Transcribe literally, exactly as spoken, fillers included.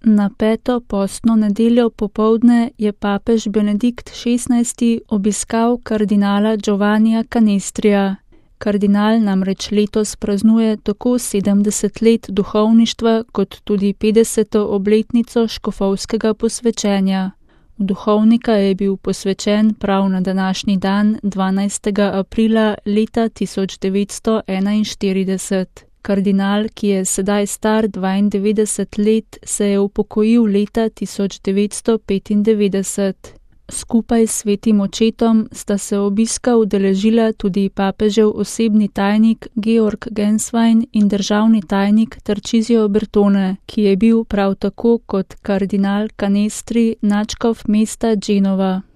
Na peto postno nedeljo popoldne je papež Benedikt šestnajsti obiskal kardinala Giovannija Canestrija. Kardinal namreč letos praznuje tako sedemdeset let duhovništva kot tudi petdeseto obletnico škofovskega posvečenja. V duhovnika je bil posvečen prav na današnji dan, dvanajstega aprila leta tisoč devetsto enainštirideset. Kardinal, ki je sedaj star dvaindevetdeset let, se je upokojil leta tisoč devetsto petindevetdeset. Skupaj s svetim očetom sta se obiska udeležila tudi papežev osebni tajnik Georg Genswein in državni tajnik Tarcisio Bertone, ki je bil prav tako kot kardinal Canestri nadškof mesta Genova.